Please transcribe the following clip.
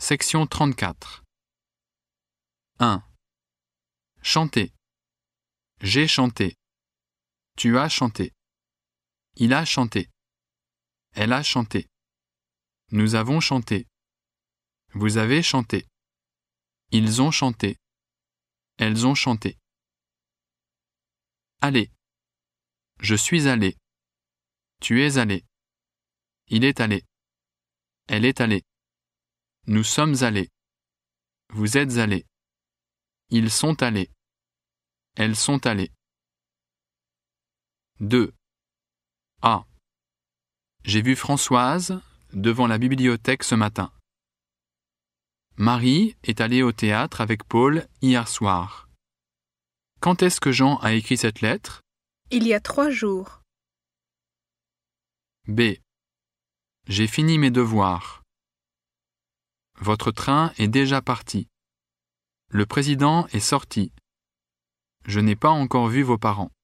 Section 34. 1. Chanter. J'ai chanté. Tu as chanté. Il a chanté. Elle a chanté. Nous avons chanté. Vous avez chanté. Ils ont chanté. Elles ont chanté. Aller. Je suis allé. Tu es allé. Il est allé. Elle est allée. Nous sommes allés. Vous êtes allés. Ils sont allés. Elles sont allées. 2. A. J'ai vu Françoise devant la bibliothèque ce matin. Marie est allée au théâtre avec Paul hier soir. Quand est-ce que Jean a écrit cette lettre? Il y a 3 jours. B. J'ai fini mes devoirs. Votre train est déjà parti. Le président est sorti. Je n'ai pas encore vu vos parents.